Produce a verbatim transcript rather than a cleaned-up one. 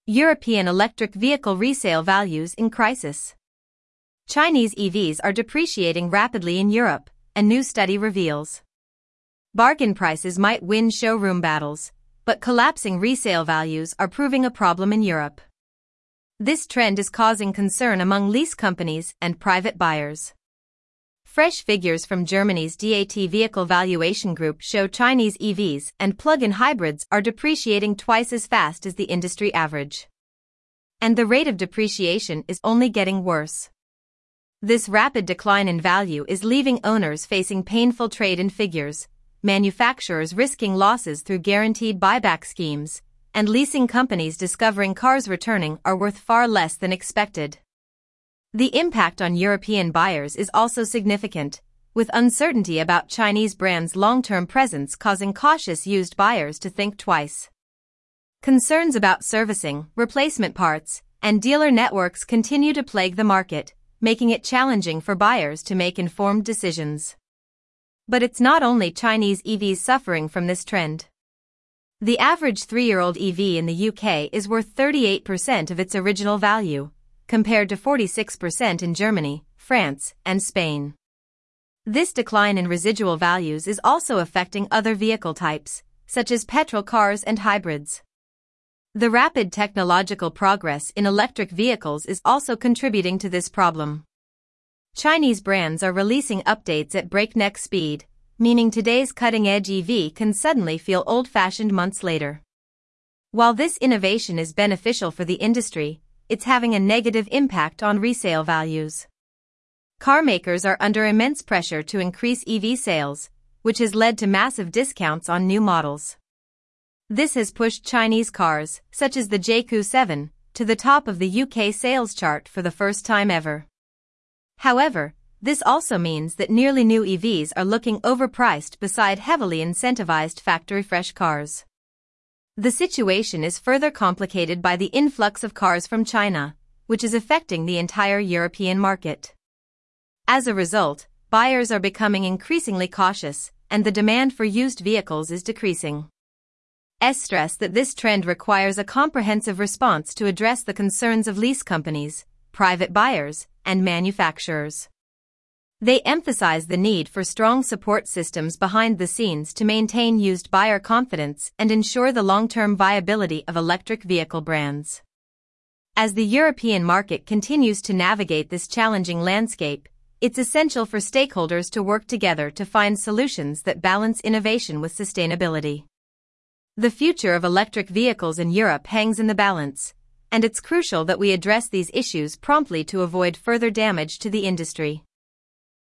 European electric vehicle resale values in crisis. Chinese E Vs are depreciating rapidly in Europe, a new study reveals. Bargain prices might win showroom battles, but collapsing resale values are proving a problem in Europe. This trend is causing concern among lease companies and private buyers. Fresh figures from Germany's D A T Vehicle Valuation Group show Chinese E Vs and plug-in hybrids are depreciating twice as fast as the industry average. And the rate of depreciation is only getting worse. This rapid decline in value is leaving owners facing painful trade-in figures, manufacturers risking losses through guaranteed buyback schemes, and leasing companies discovering cars returning are worth far less than expected. The impact on European buyers is also significant, with uncertainty about Chinese brands' long-term presence causing cautious used buyers to think twice. Concerns about servicing, replacement parts, and dealer networks continue to plague the market, making it challenging for buyers to make informed decisions. But it's not only Chinese E Vs suffering from this trend. The average three-year-old E V in the U K is worth thirty-eight percent of its original value, compared to forty-six percent in Germany, France, and Spain. This decline in residual values is also affecting other vehicle types, such as petrol cars and hybrids. The rapid technological progress in electric vehicles is also contributing to this problem. Chinese brands are releasing updates at breakneck speed, meaning today's cutting-edge E V can suddenly feel old-fashioned months later. While this innovation is beneficial for the industry, it's having a negative impact on resale values. Car makers are under immense pressure to increase E V sales, which has led to massive discounts on new models. This has pushed Chinese cars, such as the J Q seven, to the top of the U K sales chart for the first time ever. However, this also means that nearly new E Vs are looking overpriced beside heavily incentivized factory-fresh cars. The situation is further complicated by the influx of cars from China, which is affecting the entire European market. As a result, buyers are becoming increasingly cautious, and the demand for used vehicles is decreasing. S stress that this trend requires a comprehensive response to address the concerns of lease companies, private buyers, and manufacturers. They emphasize the need for strong support systems behind the scenes to maintain used buyer confidence and ensure the long-term viability of electric vehicle brands. As the European market continues to navigate this challenging landscape, it's essential for stakeholders to work together to find solutions that balance innovation with sustainability. The future of electric vehicles in Europe hangs in the balance, and it's crucial that we address these issues promptly to avoid further damage to the industry.